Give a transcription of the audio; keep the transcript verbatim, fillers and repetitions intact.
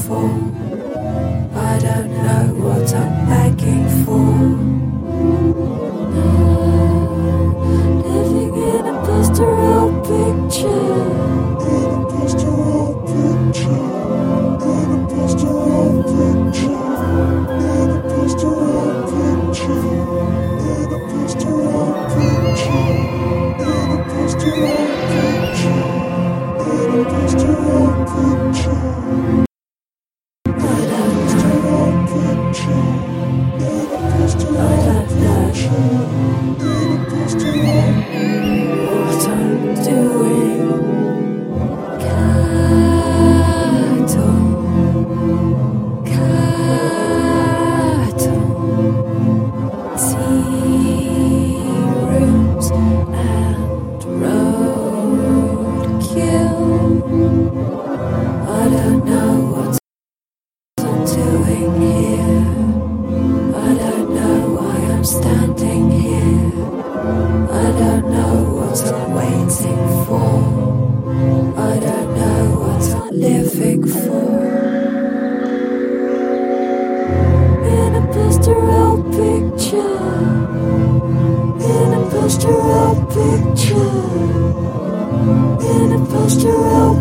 for. I don't know what I'm begging for. Living in a pastoral picture. In a pastoral picture. In a pastoral picture. In a pastoral picture. In a pastoral picture. In a pastoral picture. In a pastoral picture. Standing here, I don't know what I'm waiting for. I don't know what I'm living for. In a pastoral picture. In a pastoral picture. In a pastoral